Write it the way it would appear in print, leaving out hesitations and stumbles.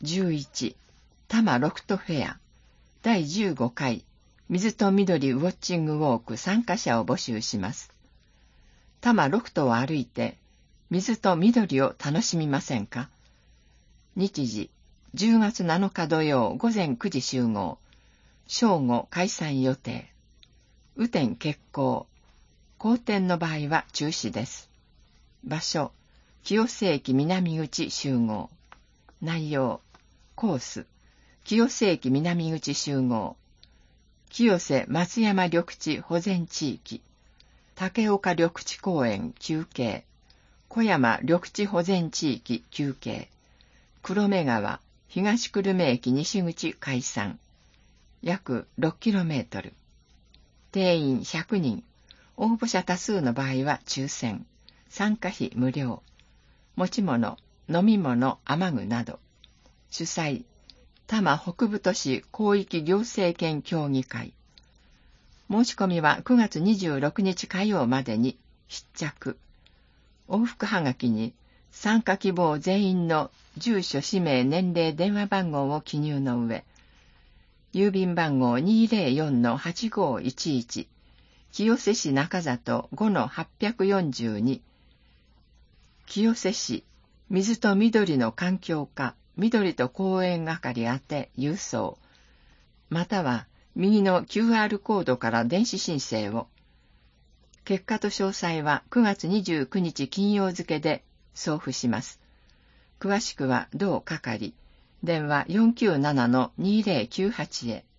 11、多摩ロフトフェア、第15回、水と緑ウォッチングウォーク参加者を募集します。多摩ロフトを歩いて、水と緑を楽しみませんか？日時、10月7日土曜午前9時集合、正午開催予定。雨天決行。好天の場合は中止です。場所、清瀬駅南口集合。内容、コース、清瀬駅南口集合。清瀬松山緑地保全地域。竹岡緑地公園休憩。小山緑地保全地域休憩。黒目川東久留米駅西口解散。約 6km。定員100人。応募者多数の場合は抽選。参加費無料。持ち物、飲み物、雨具など。主催、多摩北部都市広域行政権協議会。申し込みは9月26日火曜までに必着。往復はがきに参加希望全員の住所、氏名、年齢、電話番号を記入の上、郵便番号 204-8511、清瀬市中里 5-842、清瀬市水と緑の環境課、緑と公園係宛て郵送、または右の QR コードから電子申請を。結果と詳細は9月29日金曜付で送付します。詳しくは同係、電話 497-2098 へ。